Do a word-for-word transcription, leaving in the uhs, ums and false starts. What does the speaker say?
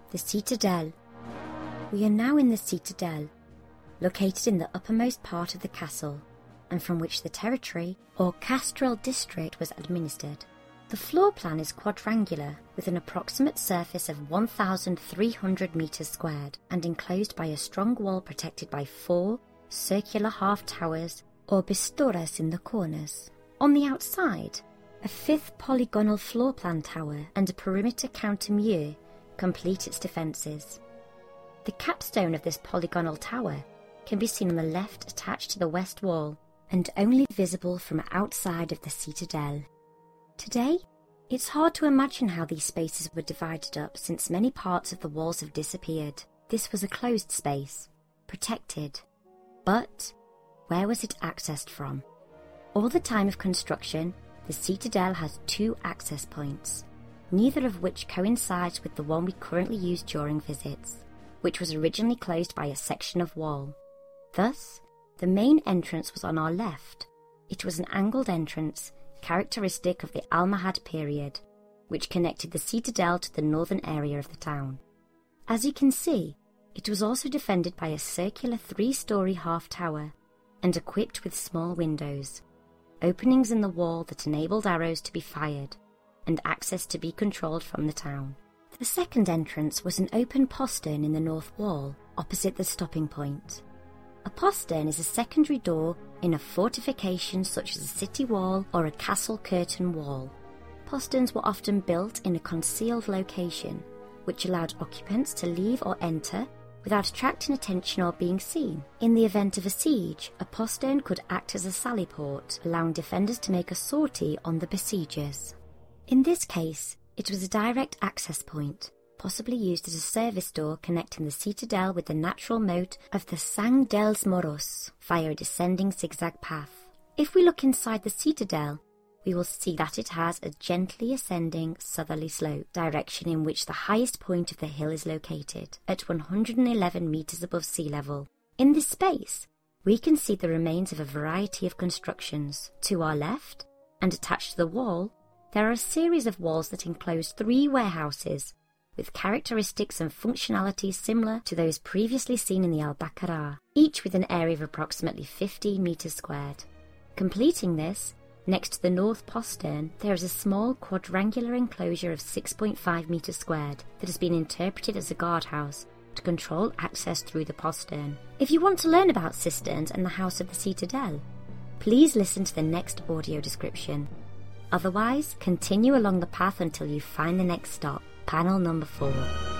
The Citadel. We are now in the Citadel, located in the uppermost part of the castle, and from which the territory, or Castrel district, was administered. The floor plan is quadrangular, with an approximate surface of one thousand three hundred metres squared, and enclosed by a strong wall protected by four circular half-towers, or bisturas, in the corners. On the outside, a fifth polygonal floor plan tower and a perimeter counter-mur complete its defences. The capstone of this polygonal tower can be seen on the left attached to the west wall, and only visible from outside of the Citadel. Today, it's hard to imagine how these spaces were divided up, since many parts of the walls have disappeared. This was a closed space, protected. But where was it accessed from? All the time of construction, the Citadel has two access points, neither of which coincides with the one we currently use during visits, which was originally closed by a section of wall. Thus, the main entrance was on our left. It was an angled entrance, characteristic of the Almohad period, which connected the Citadel to the northern area of the town. As you can see, it was also defended by a circular three-storey half-tower, and equipped with small windows, openings in the wall that enabled arrows to be fired, and access to be controlled from the town. The second entrance was an open postern in the north wall, opposite the stopping point. A postern is a secondary door in a fortification such as a city wall or a castle curtain wall. Posterns were often built in a concealed location, which allowed occupants to leave or enter without attracting attention or being seen. In the event of a siege, a postern could act as a sally port, allowing defenders to make a sortie on the besiegers. In this case, it was a direct access point, possibly used as a service door connecting the Citadel with the natural moat of the Sang dels Moros via a descending zigzag path. If we look inside the Citadel, we will see that it has a gently ascending southerly slope, direction in which the highest point of the hill is located, at one hundred eleven metres above sea level. In this space, we can see the remains of a variety of constructions. To our left, and attached to the wall, there are a series of walls that enclose three warehouses, with characteristics and functionalities similar to those previously seen in the Al-Baqarah, each with an area of approximately fifteen metres squared. Completing this, next to the north postern, there is a small quadrangular enclosure of six point five metres squared that has been interpreted as a guardhouse to control access through the postern. If you want to learn about cisterns and the House of the Citadel, please listen to the next audio description. Otherwise, continue along the path until you find the next stop, panel number four.